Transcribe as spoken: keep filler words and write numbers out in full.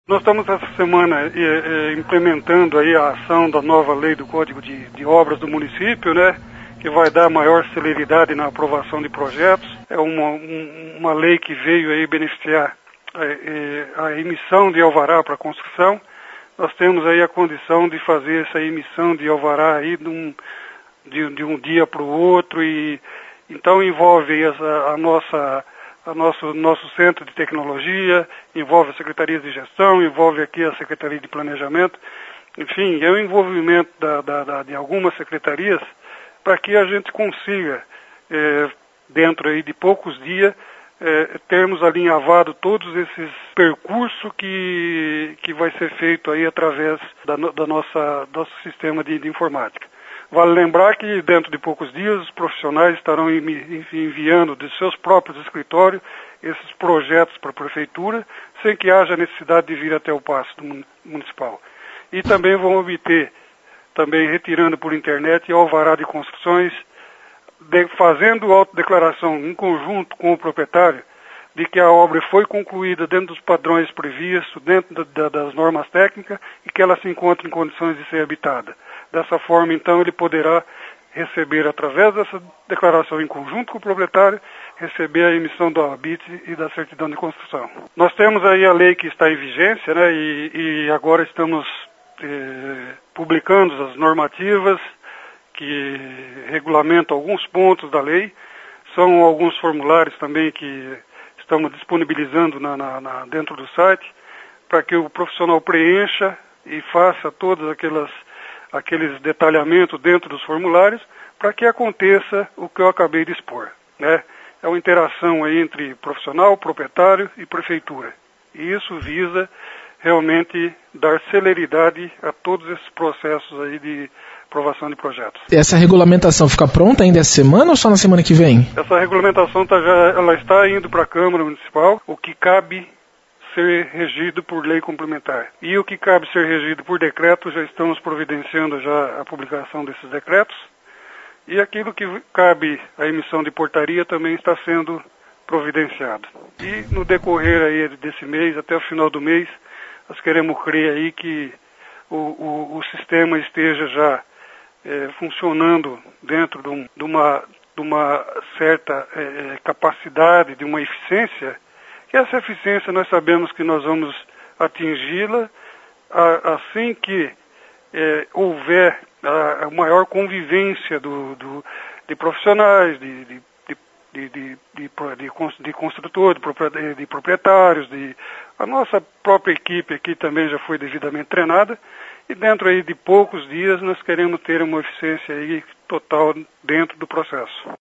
Nós estamos essa semana é, é, implementando aí a ação da nova lei do Código de, de Obras do município, né? Que vai dar maior celeridade na aprovação de projetos. É uma, um, uma lei que veio aí beneficiar é, é, a emissão de alvará para construção. Nós temos aí a condição de fazer essa emissão de alvará aí de um, de, de um dia para o outro, e então envolve aí essa, a nossa... o nosso, nosso centro de tecnologia, envolve a Secretaria de Gestão, envolve aqui a Secretaria de Planejamento, enfim, é o envolvimento da, da, da, de algumas secretarias para que a gente consiga, é, dentro aí de poucos dias, é, termos alinhavado todos esses percursos que, que vai ser feito aí através da, da nossa, nosso sistema de, de informática. Vale lembrar que dentro de poucos dias os profissionais estarão enviando de seus próprios escritórios esses projetos para a prefeitura, sem que haja necessidade de vir até o Paço Municipal. E também vão obter, também retirando por internet, alvará de construções, de, fazendo autodeclaração em conjunto com o proprietário de que a obra foi concluída dentro dos padrões previstos, dentro da, das normas técnicas, e que ela se encontra em condições de ser habitada. Dessa forma, então, ele poderá receber, através dessa declaração em conjunto com o proprietário, receber a emissão do habite e da certidão de construção. Nós temos aí a lei que está em vigência, né, e, e agora estamos eh, publicando as normativas que regulamentam alguns pontos da lei. São alguns formulários também que estamos disponibilizando na, na, na, dentro do site, para que o profissional preencha e faça todas aquelas aqueles detalhamentos dentro dos formulários, para que aconteça o que eu acabei de expor, né? É uma interação aí entre profissional, proprietário e prefeitura. E isso visa realmente dar celeridade a todos esses processos aí de aprovação de projetos. Essa regulamentação fica pronta ainda essa semana ou só na semana que vem? Essa regulamentação tá já, ela está indo para a Câmara Municipal, o que cabe ser regido por lei complementar. E o que cabe ser regido por decreto, já estamos providenciando já a publicação desses decretos. E aquilo que cabe a emissão de portaria também está sendo providenciado. E no decorrer aí desse mês, até o final do mês, nós queremos crer aí que o, o, o sistema esteja já é, funcionando dentro de, um, de, uma, de uma certa é, capacidade, de uma eficiência. Que essa eficiência nós sabemos que nós vamos atingi-la assim que é, houver a, a maior convivência do, do, de profissionais, de, de, de, de, de, de, de construtores, de proprietários, de, a nossa própria equipe aqui também já foi devidamente treinada, e dentro aí de poucos dias nós queremos ter uma eficiência aí total dentro do processo.